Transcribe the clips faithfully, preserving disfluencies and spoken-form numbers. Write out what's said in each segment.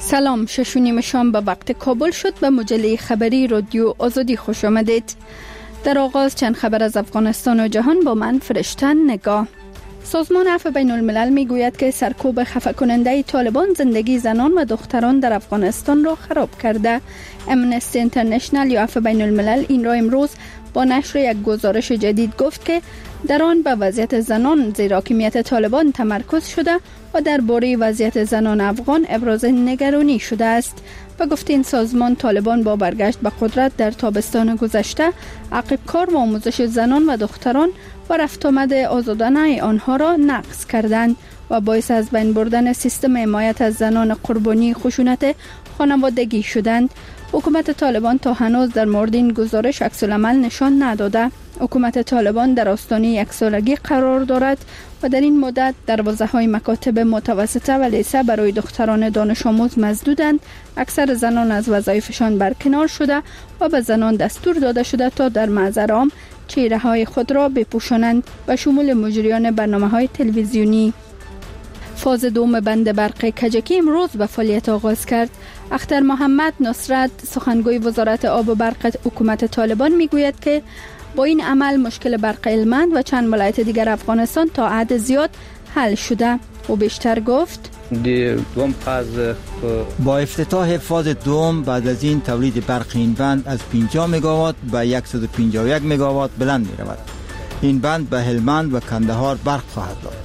سلام، شش و نیم شام به وقت کابل شد. به مجله خبری رادیو آزادی خوش آمدید. در آغاز چند خبر از افغانستان و جهان با من فرشتن نگاه. سازمان عفو بین الملل می گوید که سرکوب خفه کننده طالبان زندگی زنان و دختران در افغانستان را خراب کرده. امنستی اینترنشنل یا عفو بین الملل این را امروز با نشر یک گزارش جدید گفت که در آن به وضعیت زنان زیر حاکمیت طالبان تمرکز شده و درباره وضعیت زنان افغان ابراز نگرانی شده است. و گفت این سازمان طالبان با برگشت به قدرت در تابستان گذشته عقب کار و آموزش زنان و دختران و رفت آمد آزادانه آنها را نقض کردند و باعث از بین بردن سیستم حمایت از زنان قربانی خشونت خانوادگی شدند. حکومت طالبان تا هنوز در مورد این گزارش عکس العمل نشان نداده. حکومت طالبان در آستانه یک سالگی قرار دارد و در این مدت دروازه‌های مکاتب متوسطه و لیسه برای دختران دانش آموز مسدودند. اکثر زنان از وظایفشان برکنار شده و به زنان دستور داده شده تا در محضر عام چهره‌های خود را بپوشانند و شمول مجریان برنامه‌های تلویزیونی. فاز دوم بند برق کجکی امروز به فعالیت آغاز کرد. اختر محمد نصرت سخنگوی وزارت آب و برق حکومت طالبان میگوید که با این عمل مشکل برق هلمند و چند ولایت دیگر افغانستان تا حد زیاد حل شده. و بیشتر گفت با افتتاح فاز دوم بعد از این تولید برق این بند از پنجاه مگاوات به صد و پنجاه و یک مگاوات بلند می رود. این بند به هلمند و کندهار برق خواهد داد.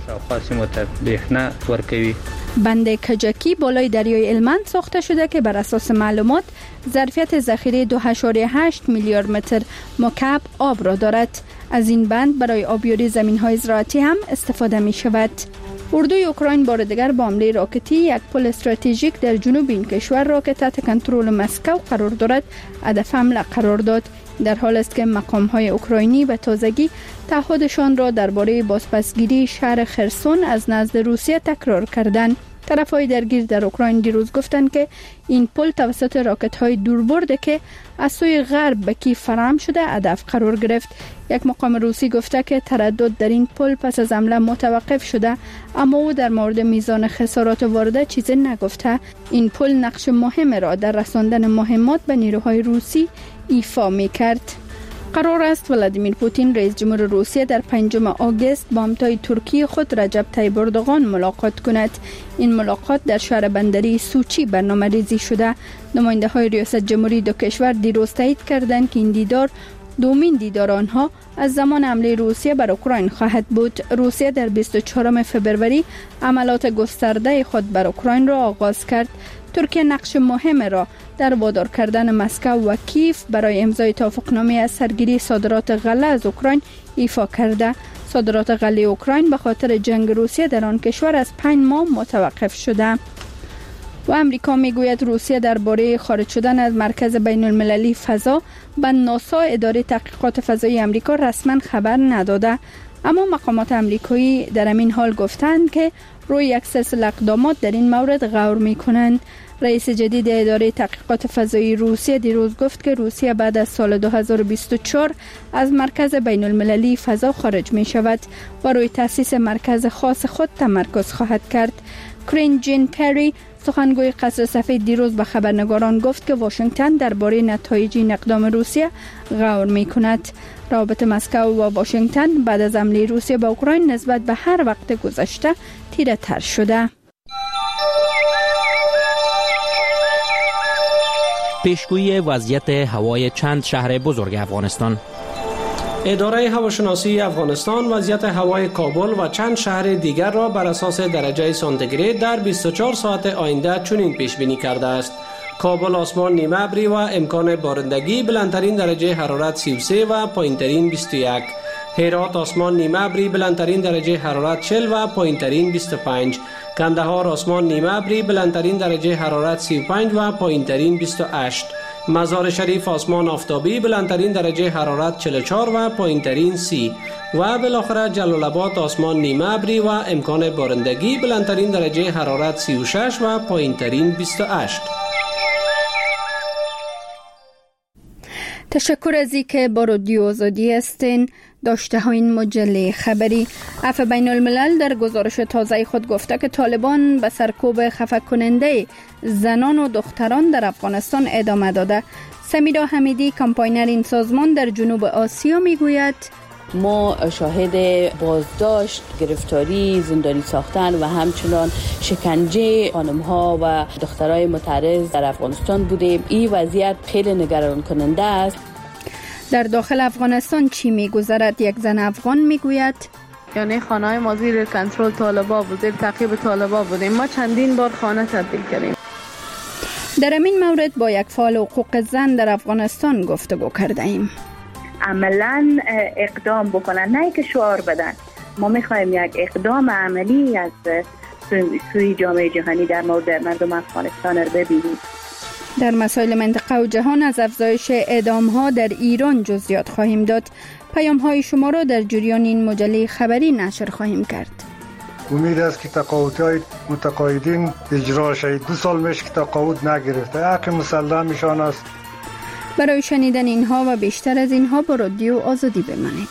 بند کجکی بالای دریای هلمند ساخته شده که بر اساس معلومات ظرفیت ذخیره دو و هشت میلیارد متر مکعب آب را دارد. از این بند برای آبیاری زمین‌های زراعتی هم استفاده می شود. اردوی اوکراین بار دیگر با حمله راکتی یک پل استراتژیک در جنوب این کشور را که تحت کنترل مسکو قرار دارد هدف حمله قرار داد، در حالی است که مقام‌های اوکراینی به تازگی تعهدشان را درباره بازپسگیری شهر خرسون از نزد روسیه تکرار کردند. طرف‌های درگیر در اوکراین دیروز گفتند که این پل توسط راکت‌های دوربرده که از سوی غرب به کیف فراهم شده هدف قرار گرفت. یک مقام روسی گفته که تردد در این پل پس از حمله متوقف شده، اما او در مورد میزان خسارات وارده چیزی نگفته. این پل نقش مهم را در رساندن مهمات به نیروهای روسی ایفا می‌کرد. قرار است ولادیمیر پوتین رئیس جمهور روسیه در پنجم آگوست با همتای ترکی خود رجب طیب اردوغان ملاقات کند. این ملاقات در شهر بندری سوچی برنامه‌ریزی شده. نماینده‌های ریاست جمهوری دو کشور دیروز تایید کردند که این دیدار دومین دیدار آنها از زمان حمله روسیه بر اوکراین خواهد بود. روسیه در بیست و چهارم فوریه عملیات گسترده خود بر اوکراین را آغاز کرد. ترکیه نقش مهم را در وادار کردن مسکو و کیف برای امضای توافقنامه از سرگیری صادرات غله از اوکراین ایفا کرده. صادرات غله اوکراین به خاطر جنگ روسیه در آن کشور از پنج ماه متوقف شده. و امریکا میگوید روسیه درباره خارج شدن از مرکز بین المللی فضا به ناسا اداره تحقیقات فضایی امریکا رسما خبر نداده، اما مقامات امریکایی در همین حال گفتند که روی یک سلسله اقدامات در این مورد غور میکنند. رئیس جدید اداره تحقیقات فضایی روسیه دیروز گفت که روسیه بعد از سال دو هزار و بیست و چهار از مرکز بین المللی فضا خارج می شود و روی تأسیس مرکز خاص خود تمرکز خواهد کرد. کرین جین پری سخنگوی قصر سفید دیروز به خبرنگاران گفت که واشنگتن درباره نتایج این اقدام روسیه غور می کند. روابط مسکو و واشنگتن بعد از حمله روسیه به اوکراین نسبت به هر وقت گذشته تیره تر شده. پیشگویی وضعیت هوای چند شهر بزرگ افغانستان. اداره هواشناسی افغانستان وضعیت هوای کابل و چند شهر دیگر را بر اساس درجه سانتیگراد در بیست و چهار ساعت آینده چنین پیش بینی کرده است: کابل آسمان نیمه ابری و امکان بارندگی، بلندترین درجه حرارت سی و سه و پایینترین بیست و یک. هرات آسمان نیمه ابری، بلندترین درجه حرارت چهل و پایینترین بیست و پنج. کندهار آسمان نیمه ابری، بلندترین درجه حرارت سی و پنج و پایینترین بیست و هشت. مزار شریف آسمان آفتابی، بلندترین درجه حرارت چهل و چهار و پایینترین سی. و بالاخره جلال آباد آسمان نیمه ابری و امکان بارندگی، بلندترین درجه حرارت سی و شش و پایینترین بیست و هشت. تشکر از اینکه با رادیو آزادی هستین. داشته ها این مجله خبری. عفو بین الملل در گزارش تازه خود گفته که طالبان به سرکوب خفه کننده زنان و دختران در افغانستان ادامه داده. سمیرا حمیدی، کمپاینر این سازمان در جنوب آسیا، میگوید ما شاهد بازداشت، گرفتاری، زندانی ساختن و همچنان شکنجه خانم‌ها و دخترای متعرض در افغانستان بودیم. این وضعیت خیلی نگران کننده است. در داخل افغانستان چی میگذرد؟ یک زن افغان میگوید یعنی خانه‌های ما زیر کنترل طالبان بود، زیر تعقیب طالبان بودیم. ما چندین بار خانه تبدیل کردیم. در این مورد با یک فعال حقوق زن در افغانستان گفتگو کرده ایم. عملاً اقدام بکنن، نه که شعار بدن. ما میخوایم یک اقدام عملی از سوی جامعه جهانی در مورد مردم افغانستان رو ببینیم. در مسائل منطقه و جهان از افزایش اعدام‌ها در ایران جزئیات خواهیم داد. پیام‌های شما را در جریان این مجله خبری نشر خواهیم کرد. امید است که تقاضاهای متقاعدین اجرا شود. دو سال میشه که تقاعد نگرفته. حق مسلمشان است. برای شنیدن اینها و بیشتر از اینها با رادیو آزادی بمانید.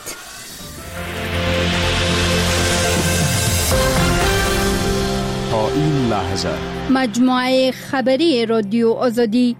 تا این لحظه مجموعه خبری رادیو آزادی.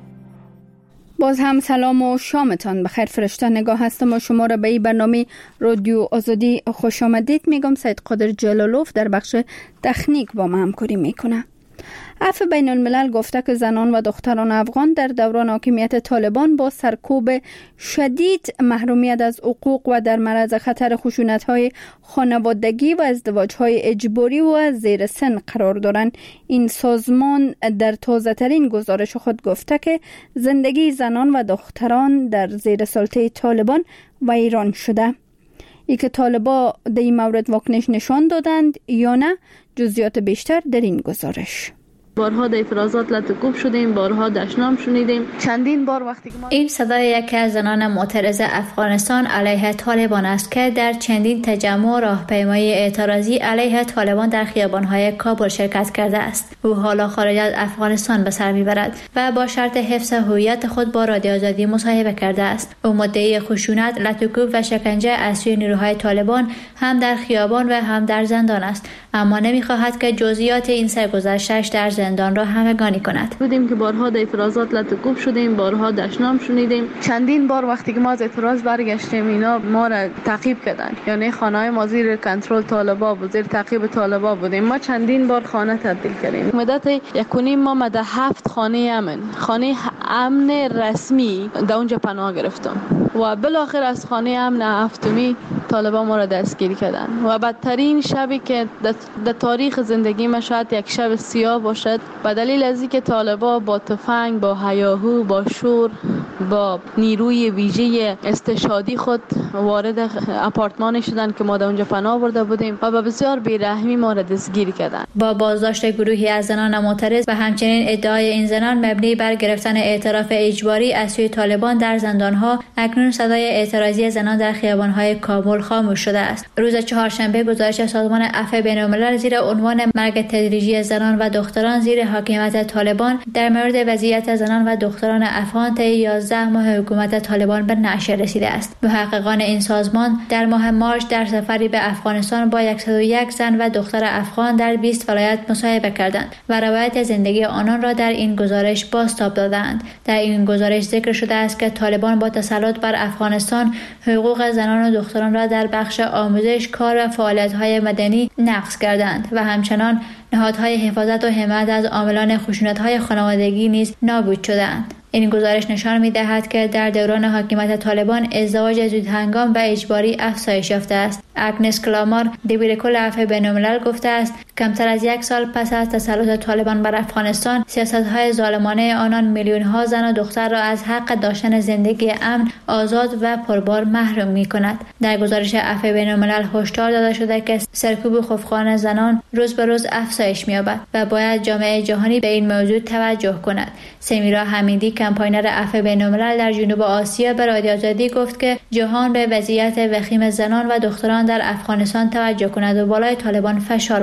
باز هم سلام و شامتان بخیر. فرشته نگاه هستم و شما را به این برنامه رادیو آزادی خوش آمدید میگم. سید قادر جلالوف در بخش تکنیک با ما همکاری میکنه. عفو بین الملل گفته که زنان و دختران افغان در دوران حاکمیت طالبان با سرکوب شدید، محرومیت از حقوق و در معرض خطر خشونت‌های خانوادگی و ازدواج‌های اجباری و زیر سن قرار دارند. این سازمان در تازه‌ترین گزارش خود گفته که زندگی زنان و دختران در زیر سلطه طالبان ویران شده. ای که طالبان در این مورد واکنش نشان دادند یا نه، جزئیات بیشتر در این گزارش. بارها در اعتراضات لطکوب شدیم، بارها دشنام شنیدیم. چندین بار وقتی که ما این صدای یکی از زنان معترض افغانستان علیه طالبان است که در چندین تجمع راهپیمایی اعتراضی علیه طالبان در خیابان‌های کابل شرکت کرده است. او حالا خارج از افغانستان به سر میبرد و با شرط حفظ هویت خود با رادیو آزادی مصاحبه کرده است. او مدعی خشونت، لطکوب و شکنجه از سوی نیروهای طالبان هم در خیابان و هم در زندان است، اما نمی‌خواهد که جزئیات این سرگذشتش در زندان را همگانی کند. بودیم که بارها در اعتراضات لطکوب شدیم، بارها دشنام شنیدیم. چندین بار وقتی که ما از اعتراض برگشتیم اینا ما را تعقیب کردن. یعنی خانه‌های ما زیر کنترل طالبان بود، زیر تعقیب طالبان بودیم. ما چندین بار خانه تبدیل کردیم. مدت یک و نیم ما مده هفت خانه امن، خانه امن رسمی در اونجا پناه گرفتم و بالاخره از خانه امن هفتمی طالبان ما را دستگیر کردن. و بدترین شبی که در تاریخ زندگی ما شاید یک شب سیاه باشد، به دلیل از اینکه طالبان با تفنگ، با هیاهو، با شور، با نیروی ویژه استشهادی خود وارد آپارتمان شدند که ما در اونجا پناه برده بودیم و با بسیار بیرحمی ما را دستگیر کردند. با بازداشت گروهی از زنان معترض و همچنین ادعای این زنان مبنی بر گرفتن اعتراف اجباری از سوی طالبان در زندان‌ها، اکنون صدای اعتراضی زنان در خیابان‌های کابل خاموش شده است. روز چهارشنبه گزارش سازمان عفو بین‌الملل زیر عنوان مرگ تدریجی زنان و دختران زیر حاکمیت طالبان در مورد وضعیت زنان و دختران افغان طی یازده ماه حکومت طالبان به نشر رسیده است. محققان این سازمان در ماه مارس در سفری به افغانستان با صد و یک زن و دختر افغان در بیست ولایت مصاحبه کردند و روایت زندگی آنان را در این گزارش بازتاب دادند. در این گزارش ذکر شده است که طالبان با تسلط بر افغانستان حقوق زنان و دختران را در بخش آموزش، کار و فعالیت‌های مدنی نقض کردند و همچنان نهادهای حفاظت و حمایت از عاملان خشونت‌های خانوادگی نیز نابود شدند. این گزارش نشان می‌دهد که در دوران حاکمیت طالبان ازدواج زودهنگام و اجباری افزایش یافته است. اگنس کلامار، دبیر کل عفو بین‌الملل گفته است کمتر از یک سال پس از تسلط طالبان بر افغانستان، سیاست‌های ظالمانه آنان میلیون‌ها زن و دختر را از حق داشتن زندگی امن، آزاد و پربار محروم می‌کند. در گزارش عفو بین‌الملل هشدار داده شده که سرکوب خفقان زنان روز به روز افزایش می‌یابد و باید جامعه جهانی به این موضوع توجه کند. سمیرا حمیدی، کمپاینر عفو بین‌الملل در جنوب آسیا، به رادیو آزادی گفت که جهان به وضعیت وخیم زنان و دختران در افغانستان توجه کند و بالای طالبان فشار وارد کند.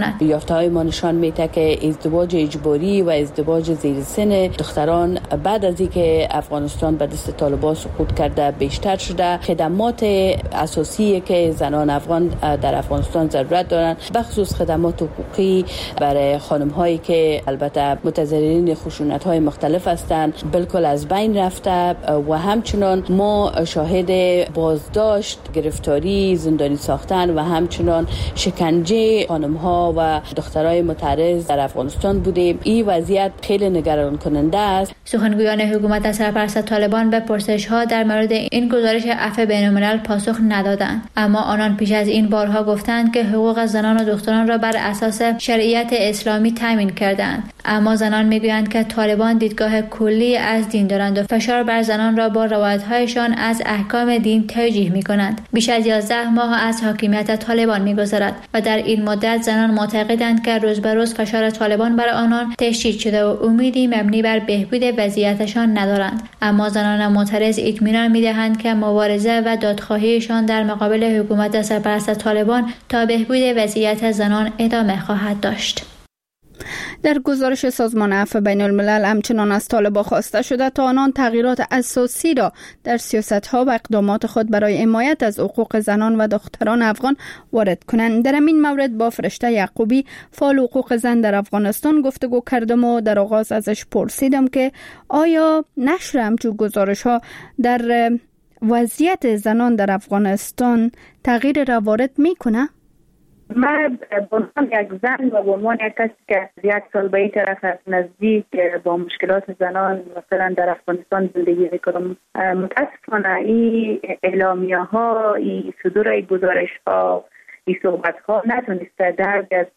کند. یافته‌های ما نشان میده که ازدواج اجباری و ازدواج زیر سن دختران بعد از اینکه افغانستان به دست طالبان سقوط کرده بیشتر شده. خدمات اساسی که زنان افغان در افغانستان ضرورت دارند، بخصوص خدمات حقوقی برای خانم هایی که البته متضررین خشونت های مختلف هستند، بالکل از بین رفته و همچنان ما شاهد بازداشت، گرفتاری، زندانی ساختن و همچنان شکنجه خانم ها و دخترای متعرض در افغانستان بودیم. این وضعیت خیلی نگران کننده است. سخنگویان حکومت از سرپرست طالبان به پرسش ها در مورد این گزارش عفو بین الملل پاسخ ندادند، اما آنان پیش از این بارها گفتند که حقوق زنان و دختران را بر اساس شریعت اسلامی تامین کردند. اما زنان میگویند که طالبان دیدگاه کلی از دین دارند و فشار بر زنان را با روایت‌هایشان از احکام دین توجیه می‌کنند. بیش از یازده ماه از حاکمیت طالبان می‌گذرد و در این مدت زنان معتقدند که روز به روز فشار طالبان بر آنان تشدید شده و امیدی مبنی بر بهبود وضعیتشان ندارند. اما زنان معترض اطمینان می‌دهند که مبارزه و دادخواهیشان در مقابل حکومت سرپرست طالبان تا بهبود وضعیت زنان ادامه خواهد داشت. در گزارش سازمان عفو بین الملل همچنان از طالبان خواسته شده تا آنان تغییرات اساسی را در سیاست‌ها و اقدامات خود برای حمایت از حقوق زنان و دختران افغان وارد کنند. در این مورد با فرشته یعقوبی، فعال حقوق زن در افغانستان گفتگو کردم و در آغاز ازش پرسیدم که آیا نشر همچون گزارش‌ها در وضعیت زنان در افغانستان تغییر را وارد می‌کنه؟ من به عنوان یک زن و به عنوان یک کسی که یک سال به این طرف از نزدیک با مشکلات زنان مثلا در افغانستان زندگی میکنم، متاسفانه این اعلامیه ها، این صدور گزارش ها، این صحبت ها نتونسته درد از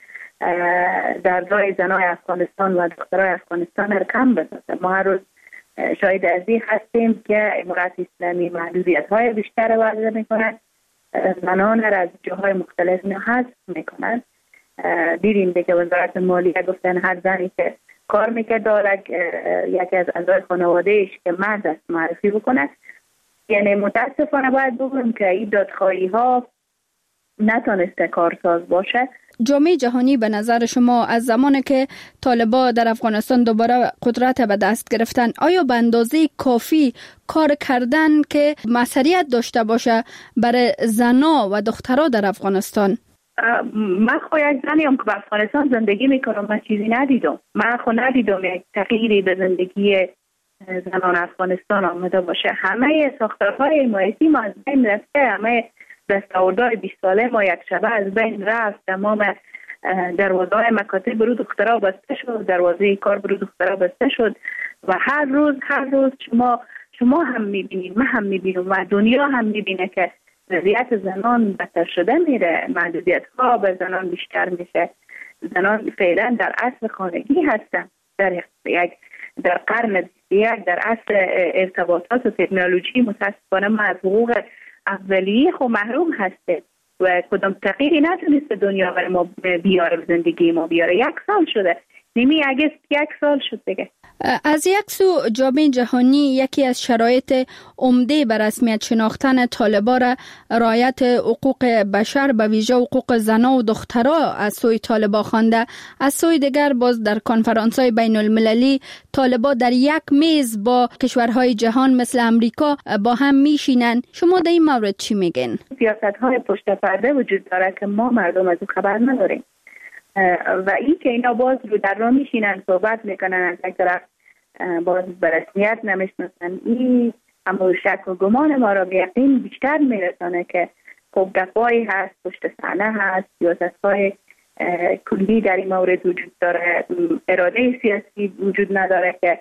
دردهای زنای افغانستان و دخترای افغانستان را کم بسازه. ما هر روز شاهد از این هستیم که امارت اسلامی محدودیت های بیشتر وضع میکنه، زنان را از جاهای مختلف حذف میکنند. دیدیم که وزارت مالیه گفتن هر زنی که کار میکرد داره یکی از اعضای خانوادهش که مرد است معرفی بکنه. یعنی متاسفانه باید بگم که این دادخواهی ها نتونسته کارساز باشه. جامعه جهانی به نظر شما از زمانی که طالبان در افغانستان دوباره قدرت به دست گرفتن، آیا به اندازه کافی کار کردن که مسئولیت داشته باشه برای زنا و دخترها در افغانستان؟ من خو یک زنیم که به افغانستان زندگی میکنم، من چیزی ندیدم. من خو ندیدم یک تغییری به زندگی زنان افغانستان آمده باشه. همه ساختارهای حمایتی ما از بین رفته، همه دستاوردهای بیست ساله ما یک شبه از بین رفت. تمام دروازه‌های مکاتب برای دخترها بسته شد، دروازه کار برای دخترها بسته شد و هر روز هر روز شما شما هم میبینید، من هم میبینم و دنیا هم میبینه که وضعیت زنان بدتر شده میره، محدودیت ها به زنان بیشتر میشه. زنان فعلا در اصل خانگی هستن، در یک در قرن بیست و یک در اصل ارتباطات و تکنولوژی. متاسفانه ما از حقوق اولیه خو محروم هسته و کدام تغییری نتونسته دنیا برای ما بیاره، به زندگی ما بیاره. یک سال شده، نیمی اگست یک سال شد دیگه. از یک سو جامعه جهانی یکی از شرایط عمده بر رسمیت شناختن طالبان را رعایت حقوق بشر به ویژه حقوق زنان و دخترها از سوی طالبان خوانده. از سوی دیگر باز در کنفرانس‌های بین المللی طالبان در یک میز با کشورهای جهان مثل امریکا با هم میشینن. شما در این مورد چی میگین؟ سیاست‌های پشت پرده وجود داره که ما مردم از اون خبر نداریم و این که اینا باز رو در را میشینن صحبت میکنن، از یک طرف باز به رسمیت نمیشناسن. این اما شک و گمان ما را به یقین بیشتر میرسانه که خب گپایی هست، پشت صحنه هست، سیاست‌های کلی در این مورد وجود داره، اراده سیاسی وجود نداره که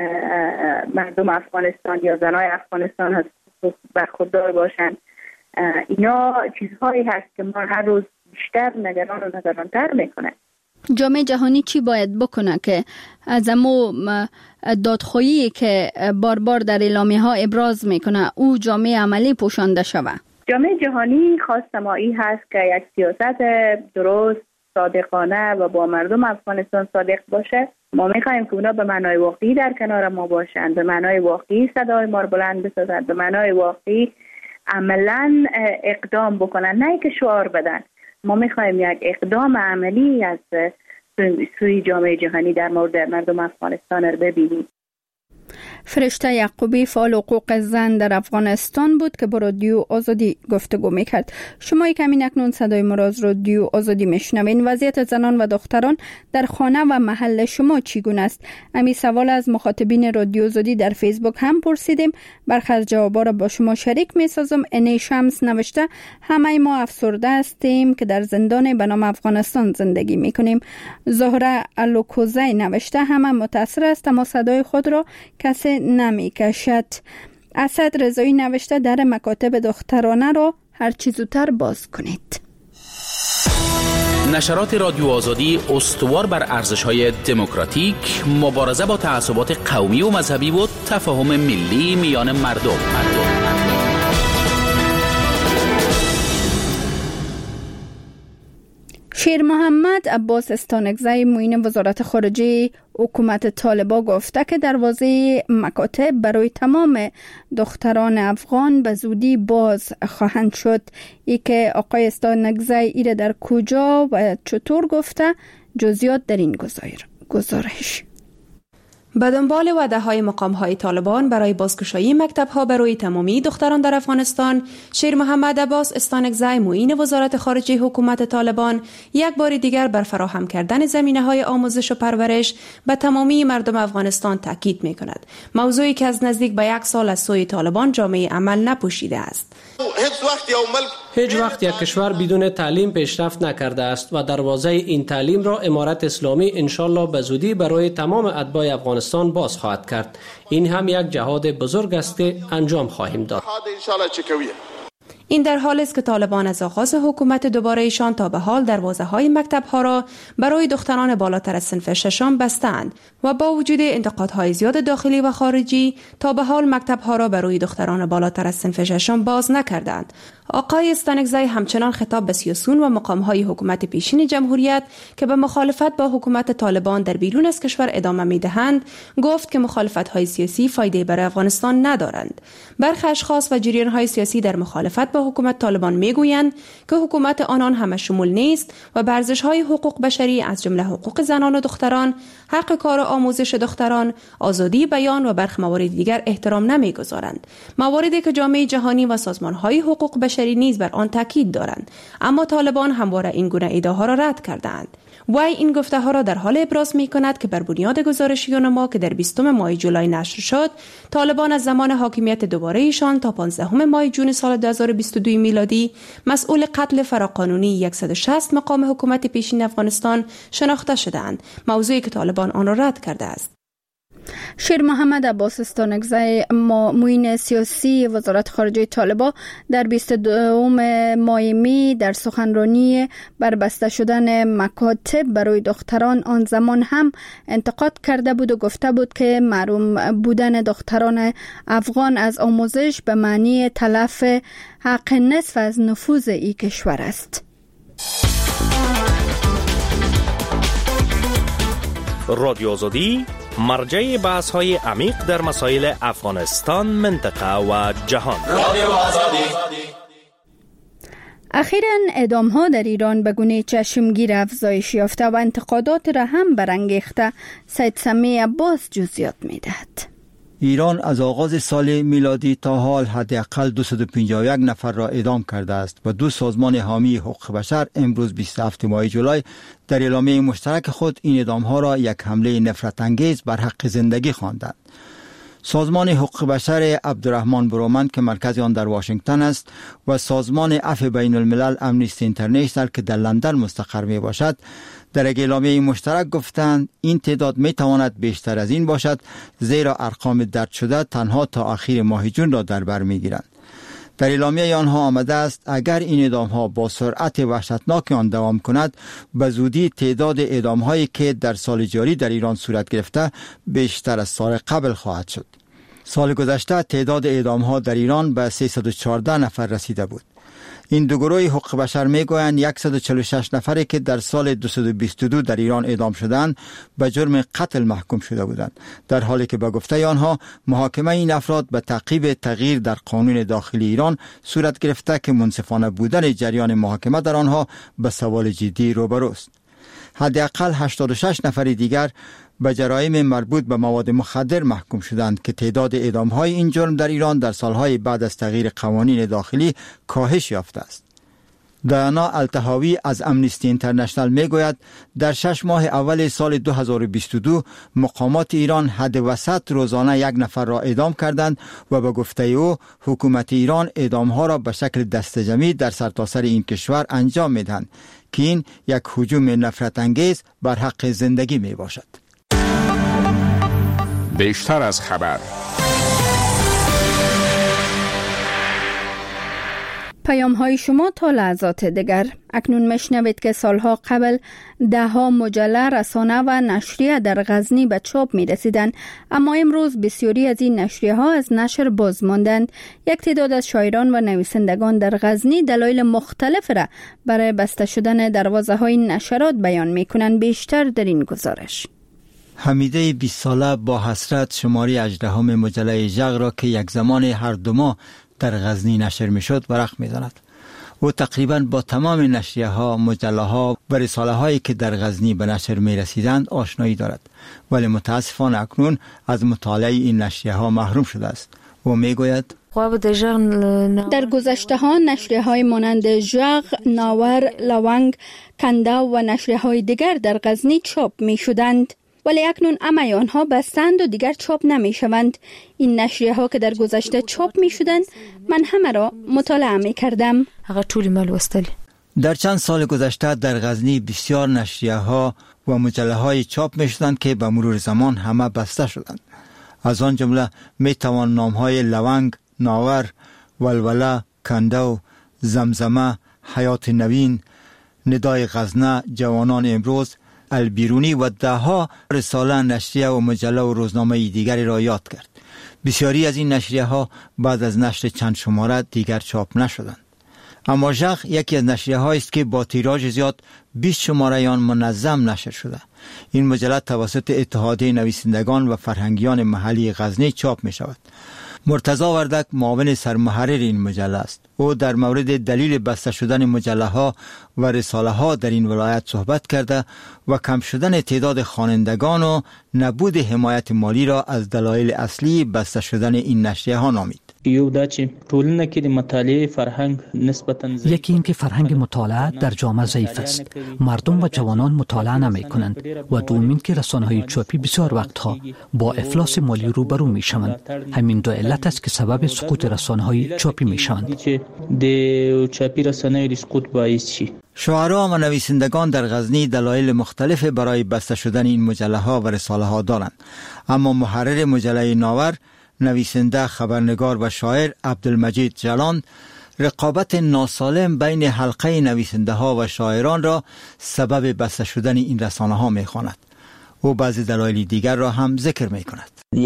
مردم افغانستان یا زنای افغانستان از برخوردار باشن. اینا چیزهایی هست که ما هر روز بیشتر نگران و نگرانتر میکنه. جامعه جهانی چی باید بکنه که از امو دادخواهی که بار بار در اعلامیه ها ابراز میکنه او جامعه عملی پوشانده شود؟ جامعه جهانی خواست ما این هست که یک سیاست درست، صادقانه و با مردم افغانستان صادق باشه. ما میخوایم که اونا به معنای واقعی در کنار ما باشند، به معنای واقعی صدای ما رو بلند بسازند، به معنای واقعی عملاً اقدام بکنن، نه که شعار بدن. ما میخوایم یک اقدام عملی از سوی جامعه جهانی در مورد مردم افغانستان رو ببینیم. فرشته یعقوبی فعال حقوق زن در افغانستان بود که با رادیو آزادی گفتگو میکرد. شما کمین اکنون صدای ما را از رادیو آزادی میشنوین. وضعیت زنان و دختران در خانه و محل شما چگونه است؟ امی سوال از مخاطبین رادیو آزادی در فیسبوک هم پرسیدیم. برخی از جوابا را با شما شریک میسازم. انی شمس نوشته همه ما افسرده هستیم که در زندان به نام افغانستان زندگی میکنیم. زهره الوکوزی نوشته همه متاثر است اما صدای خود را کسی نمی کشد. اسد رضایی نوشته در مکاتب دخترانه را هر چی زودتر باز کنید. نشرات رادیو آزادی استوار بر ارزش‌های دموکراتیک، مبارزه با تعصبات قومی و مذهبی و تفاهم ملی میان مردم. مردم. شیر محمد عباس استانکزی معین وزارت خارجه حکومت طالبان گفته که دروازه مکاتب برای تمام دختران افغان به زودی باز خواهند شد. ای که آقای استانکزی ایره در کجا و چطور گفته، جزئیات در این گزارش. به دنبال وعده‌های مقام‌های طالبان برای بازگشایی مکتب‌ها برای تمامی دختران در افغانستان، شیر محمد عباس استانکزی معین وزارت خارجه حکومت طالبان یک بار دیگر بر فراهم کردن زمینه‌های آموزش و پرورش به تمامی مردم افغانستان تاکید می‌کند. موضوعی که از نزدیک به یک سال از سوی طالبان جامعه عمل نپوشیده است. هیچ وقت یک کشور بدون تعلیم پیشرفت نکرده است و دروازه این تعلیم را امارت اسلامی انشالله به زودی برای تمام اتباع افغانستان باز خواهد کرد. این هم یک جهاد بزرگ است که انجام خواهیم داد. این در حالی است که طالبان از آغاز حکومت دوباره ایشان تا به حال دروازه‌های مکتب‌ها را برای دختران بالاتر از صنف ششم بستند و با وجود انتقادهای زیاد داخلی و خارجی تا به حال مکتب‌ها را برای دختران بالاتر از صنف ششم باز نکردند. آقای استانکزی همچنان خطاب به سیاسیون و مقام‌های حکومت پیشین جمهوریت که به مخالفت با حکومت طالبان در بیرون از کشور ادامه می‌دهند، گفت که مخالفت‌های سیاسی فایده برای افغانستان ندارند. برخی اشخاص و جریان‌های سیاسی در مخالفت با حکومت طالبان میگویند که حکومت آنان همه شمول نیست و به ارزش‌های حقوق بشری از جمله حقوق زنان و دختران، حق کار و آموزش دختران، آزادی بیان و برخی موارد دیگر احترام نمی‌گذارند. مواردی که جامعه جهانی و سازمان‌های حقوق بشری نیز بر آن تاکید دارند، اما طالبان همواره این گونه ایده‌ها را رد کردند. وی این گفته‌ها را در حال ابراز می‌کند که بر بنیاد گزارشیان ما که در بیستم ماه جولای نشر شد، طالبان از زمان حاکمیت دوباره ایشان تا پانزدهم ماه جون سال دو هزار و بیست و دو میلادی مسئول قتل فراقانونی صد و شصت مقام حکومت پیشین افغانستان شناخته شدند، موضوعی که طالبان آن را رد کرده است. شیر محمد عباس استانکزی معین سیاسی وزارت خارجه طالبان در بیست و دوم ماه می در سخنرانی بر بسته شدن مکاتب برای دختران آن زمان هم انتقاد کرده بود و گفته بود که محروم بودن دختران افغان از آموزش به معنی تلف حق نصف از نفوذ این کشور است. رادیو آزادی مرجع بحث های عمیق در مسائل افغانستان، منطقه و جهان. رادیو آزادی. اخیراً اعدام ها در ایران به گونه چشمگیر افزایش یافته و انتقادات را هم برانگیخته. سید سمی عباس جزئیات می‌دهد. ایران از آغاز سال میلادی تا حال حداقل دویست و پنجاه و یک نفر را اعدام کرده است و دو سازمان حامی حقوق بشر امروز بیست و هفتم ماه جولای در اعلامیه مشترک خود این اعدام ها را یک حمله نفرت انگیز بر حق زندگی خواندند. سازمان حقوق بشر عبدالرحمن برومند که مرکز آن در واشنگتن است و سازمان عفو بین الملل امنیستی اینترنشنال که در لندن مستقر می باشد در اعلامیه مشترک گفتند این تعداد می تواند بیشتر از این باشد، زیرا ارقام درج شده تنها تا آخر ماه جون را در بر می گیرند. در اعلامیه آنها آمده است اگر این اعدام ها با سرعت وحشتناک آن دوام کند، به زودی تعداد اعدام هایی که در سال جاری در ایران صورت گرفته بیشتر از سال قبل خواهد شد. سال گذشته تعداد اعدام ها در ایران به سیصد و چهارده نفر رسیده بود. این دو گروه حقوق بشر میگویند صد و چهل و شش نفری که در سال دویست و بیست و دو در ایران اعدام شدند به جرم قتل محکوم شده بودند، در حالی که به گفته آنها محاکمه این افراد به تعقیب تغییر در قانون داخلی ایران صورت گرفته که منصفانه بودن جریان محاکمه در آنها به سوال جدی روبروست. حداقل هشتاد و شش نفر دیگر به جرایم مربوط به مواد مخدر محکوم شدند که تعداد اعدام‌های این جرم در ایران در سالهای بعد از تغییر قوانین داخلی کاهش یافته است. دیانا التهاوی از امنیستی اینترنشنال میگوید در شش ماه اول سال دو هزار و بیست و دو مقامات ایران حد وسط روزانه یک نفر را اعدام کردند و به گفته او حکومت ایران اعدام‌ها را به شکل دسته‌جمعی در سرتاسر این کشور انجام می‌دهند که این یک هجوم نفرت انگیز بر حق زندگی می باشد. بیشتر از خبر. پیام های شما تا لحظات دیگر. اکنون مشنوید که سالها قبل ده ها مجله، رسانه و نشریه در غزنی به چاپ می رسیدند، اما امروز بسیاری از این نشریه ها از نشر باز ماندند. یک تعداد از شاعران و نویسندگان در غزنی دلایل مختلف را برای بسته شدن دروازه های نشرات بیان می کنند. بیشتر در این گزارش. حمیده بیست ساله با حسرت شماره هجدهم مجله ژغ را که یک زمان هر دو ماه در غزنی نشر می شد ورق می زند. او تقریبا با تمام نشریه ها، مجله ها و رساله هایی که در غزنی به نشر می رسیدند آشنایی دارد، ولی متاسفانه اکنون از مطالعه این نشریه ها محروم شده است. او می گوید در گذشته ها نشریه های مانند ژغ، ناور، لونگ، کنده و نشریه های دیگر در غزنی چاپ می شدند، ولی اکنون همه آنها بستند و دیگر چاپ نمی شوند. این نشریه ها که در گذشته چاپ می شدند من همه را مطالعه می کردم. در چند سال گذشته در غزنی بسیار نشریه ها و مجله های چاپ می شدند که به مرور زمان همه بسته شدند. از آن جمله می توان نام های لونگ، ناور، ولوله، کندو، زمزمه، حیات نوین، ندای غزنه، جوانان امروز، البیرونی و ده ها رساله، نشریه و مجله و روزنامه دیگری را یاد کرد. بسیاری از این نشریه ها بعد از نشر چند شماره دیگر چاپ نشدند. اما ژغ یکی از نشریه هایی است که با تیراژ زیاد بیست شماره آن منظم نشر شده. این مجله توسط اتحادیه نویسندگان و فرهنگیان محلی غزنی چاپ می شود. مرتضی وردک معاون سرمحرر این مجله است. او در مورد دلیل بسته شدن مجله ها و رساله ها در این ولایت صحبت کرده و کم شدن تعداد خوانندگان و نبود حمایت مالی را از دلایل اصلی بسته شدن این نشریه ها نامید. یو دا چې ټولنه کې د مطالعه فرهنگ نسبتاً یکی این که فرهنگ مطالعه در جامعه ضعیف است. مردم و جوانان مطالعه نمی کنند و دومین که رسانه‌های چاپی بسیار وقتها با افلاس مالی روبرو می شوند. همین دو علت است که سبب سقوط رسانه‌های چاپی می شوند. د چاپی رسانه‌های سقوط باعث شي. شاعران و نویسندگان در غزنی دلایل مختلف برای بسته شدن این مجله ها و رساله ها دارند، اما محرر مجله ناور، نویسنده، خبرنگار و شاعر عبدالمجید جلان رقابت ناسالم بین حلقه نویسنده ها و شاعران را سبب بسته شدن این رسانه ها می خواند. او بعضی دلایل دیگر را هم ذکر می کند.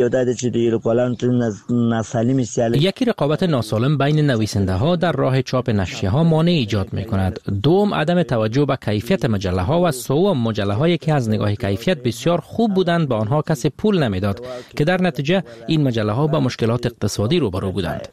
یکی رقابت ناسالم بین نویسنده ها در راه چاپ نشریه ها مانع ایجاد می کند. دوم عدم توجه به کیفیت مجله ها و سوم مجله هایی که از نگاه کیفیت بسیار خوب بودند به آنها کسی پول نمیداد که در نتیجه این مجله ها با مشکلات اقتصادی روبرو بودند.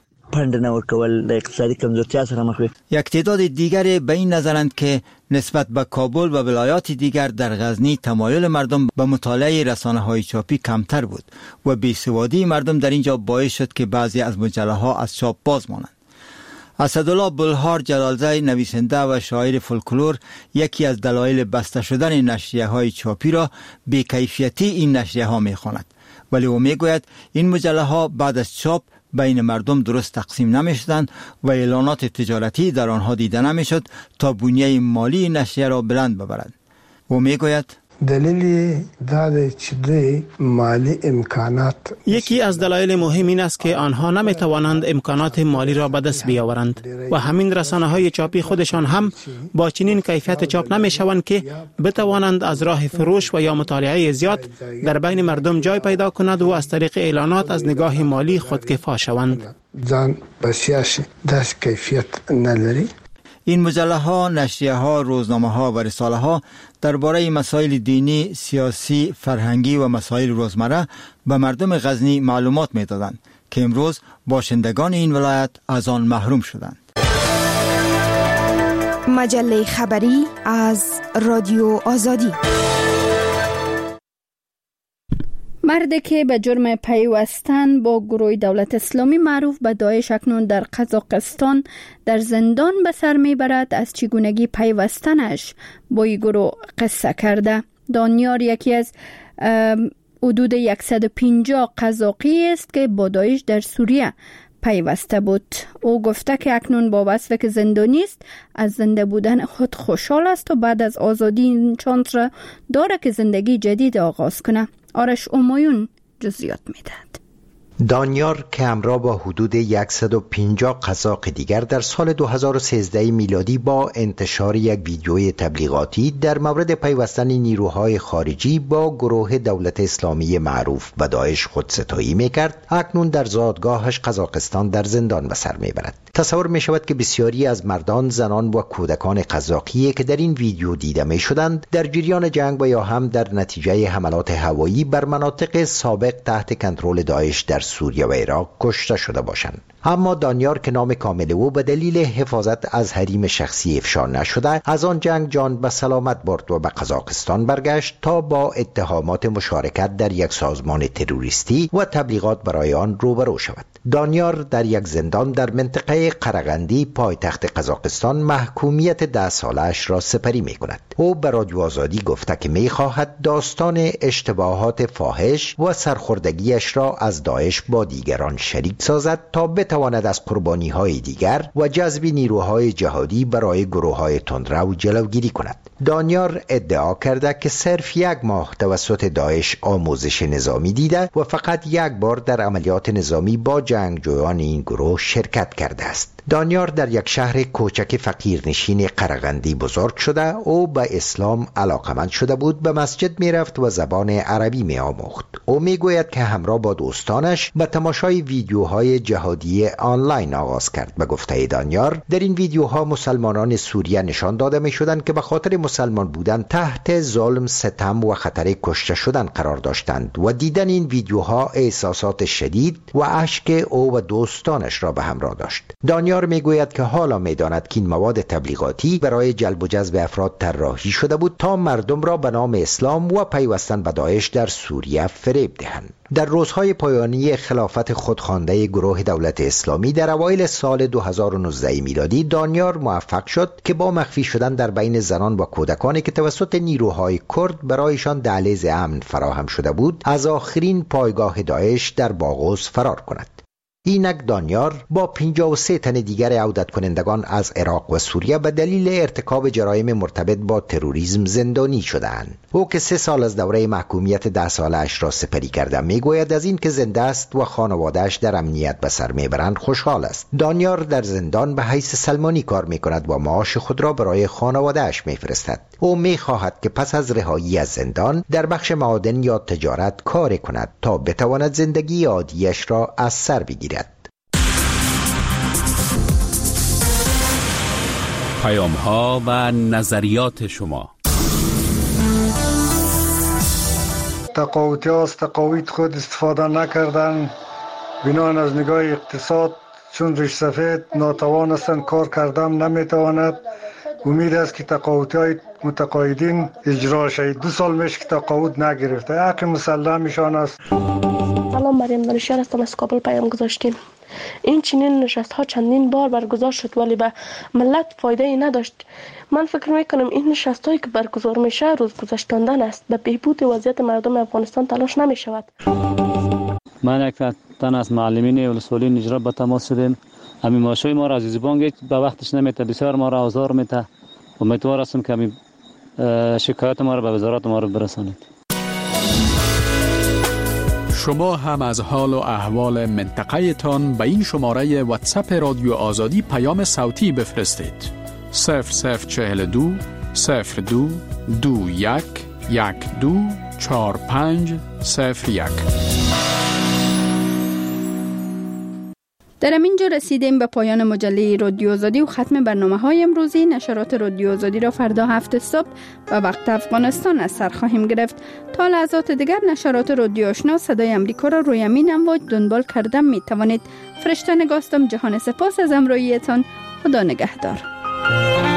یک تعداد دیگر به این نظرند که نسبت به کابل و ولایات دیگر در غزنی تمایل مردم به مطالعه رسانه های چاپی کمتر بود و بیسوادی مردم در اینجا باعث شد که بعضی از مجله ها از چاپ باز مانند. اسدالله بلهار جلالزی، نویسنده و شاعر فولکلور، یکی از دلایل بسته شدن نشریه های چاپی را بی‌کیفیتی این نشریه ها می خواند، ولی او می گوید این مجله ها بعد از چاپ بین مردم درست تقسیم نمی شدند و اعلانات تجارتی در آنها دیده نمی شد تا بنیه مالی نشریه را بلند ببرد. او می گوید دلیل داده چیده مالی امکانات یکی از دلایل مهم این است که آنها نمی توانند امکانات مالی را به دست بیاورند و همین رسانه های چاپی خودشان هم با چنین کیفیت چاپ نمی شوند که بتوانند از راه فروش و یا مطالعه زیاد در بین مردم جای پیدا کند و از طریق اعلانات از نگاه مالی خودکفا شوند. زن بسیاش دست کیفیت نداری. این مجله ها، نشریه ها، روزنامه ها و رساله ها درباره مسائل دینی، سیاسی، فرهنگی و مسائل روزمره به مردم غزنی معلومات می‌دادند که امروز باشندگان این ولایت از آن محروم شدند. مجله خبری از رادیو آزادی. مردی که به جرم پیوستن با گروه دولت اسلامی معروف به داعش اکنون در قزاقستان در زندان به سر میبرد، از چگونگی پیوستنش با این گروه قصه کرده. دانیار یکی از حدود صد و پنجاه قزاقی است که با داعش در سوریه پیوسته بود. او گفته که اکنون با وصفی که زندانی است از زنده بودن خود خوشحال است و بعد از آزادی این شانس را داره که زندگی جدید آغاز کنه. آرش اومایون جزئیات میدهد. دانیار که همراه با حدود صد و پنجاه قزاق دیگر در سال دو هزار و سیزده میلادی با انتشار یک ویدیوی تبلیغاتی در مورد پیوستن نیروهای خارجی با گروه دولت اسلامی معروف به داعش خودستایی میکرد، اکنون در زادگاهش قزاقستان در زندان به سر میبرد. تصور می شود که بسیاری از مردان، زنان و کودکان قزاقی که در این ویدیو دیده می شدند در جریان جنگ و یا هم در نتیجه حملات هوایی بر مناطق سابق تحت کنترل داعش در سوریه و عراق کشته شده باشند. اما دانیار که نام کامل او به دلیل حفاظت از حریم شخصی افشا نشده، از آن جنگ جان به سلامت برد و به قزاقستان برگشت تا با اتهامات مشارکت در یک سازمان تروریستی و تبلیغات برای آن روبرو شود. دانیار در یک زندان در منطقه قرغندی پایتخت قزاقستان محکومیت ده سالش را سپری می کند. او به رادیو آزادی گفته که می خواهد داستان اشتباهات فاحش و سرخوردگیش را از داعش با دیگران شریک سازد تا بتواند از قربانی های دیگر و جذب نیروهای جهادی برای گروه های تندرو جلوگیری کند. دانیار ادعا کرده که صرف یک ماه توسط داعش آموزش نظامی دیده و فقط یک بار در عملیات نظامی با جنگجویان این گروه شرکت کرده است. دانیار در یک شهر کوچک فقیرنشین قرغندی بزرگ شده. او به اسلام علاقمند شده بود، به مسجد می رفت و زبان عربی می آموخت. او می گوید که همراه با دوستانش به تماشای ویدیوهای جهادی آنلاین آغاز کرد. به گفته دانیار در این ویدیوها مسلمانان سوریه نشان داده می شدند که به خاطر مسلمان بودن تحت ظلم، ستم و خطر کشته شدن قرار داشتند و دیدن این ویدیوها احساسات شدید و اشک او و دوستانش را به همراه داشت. دانیار می گوید که حالا می داند که این مواد تبلیغاتی برای جلب و جذب افراد طراحی شده بود تا مردم را به نام اسلام و پیوستن به داعش در سوریه فریب دهند. در روزهای پایانی خلافت خودخوانده گروه دولت اسلامی در اوایل سال دو هزار و نوزده میلادی، دانیار موفق شد که با مخفی شدن در بین زنان و کودکانی که توسط نیروهای کرد برایشان دهلیز امن فراهم شده بود، از آخرین پایگاه داعش در باغوس فرار کند. اینک دانیار با پنجاه و سه تن دیگر عودت کنندگان از عراق و سوریه به دلیل ارتکاب جرایم مرتبط با تروریسم زندانی شدند. او که سه سال از دوره محکومیت ده سالش را سپری کرده میگوید از این که زنده است و خانواده‌اش در امنیت به سر میبرند خوشحال است. دانیار در زندان به حیث سلمانی کار میکند و معاش خود را برای خانواده‌اش میفرستد. او میخواهد که پس از رهایی از زندان در بخش معادن یا تجارت کار کند تا بتواند زندگی عادیش را از سر بگیرد. پیام ها و نظریات شما. تقاوتی ها از تقاویت خود استفاده نکردن، بنان از نگاه اقتصاد چون ریش سفید ناتوان هستند، کار کردن نمیتواند. امید است که تقاوتی های متقاعدین اجرا شد. دو سال میشه که تقاعد نگرفته، حق مسلمشان است. سلام، مریم دانشیار هستم، از کابل پیام گذاشتیم. این چنین نشست ها چندین بار برگزار شد ولی به ملت فایده ای نداشت. من فکر میکنم این نشست هایی که برگزار میشه روز گذشتاندن است، به بهبود وضعیت مردم افغانستان تلاش نمی شود. من یک تن از معلمین ولسوالی نجرا به تماس شدیم. همین ماشوی ما را از زبان به وقتش نمیته، بسیار ما را آزار میته. امیدوار هستم که همین شکایت ما را به وزارت ما را برسانید. شما هم از حال و احوال منطقه تان به این شماره واتساپ رادیو آزادی پیام صوتی بفرستید. صفر صفر چهل دو صفر دو دو یک یک دو چهار پنج صفر یک. در همینجا رسیدیم به پایان مجله رادیو آزادی و ختم برنامه های امروزی. نشرات رادیو آزادی را فردا هفت صبح و وقت افغانستان از سر خواهیم گرفت. تا لحظات دیگر نشرات رادیو آشنا صدای امریکا را روی امین امواج دنبال کردن می توانید. فرشته نگاستم. جهان سپاس از همراهیتان. خدا نگهدار.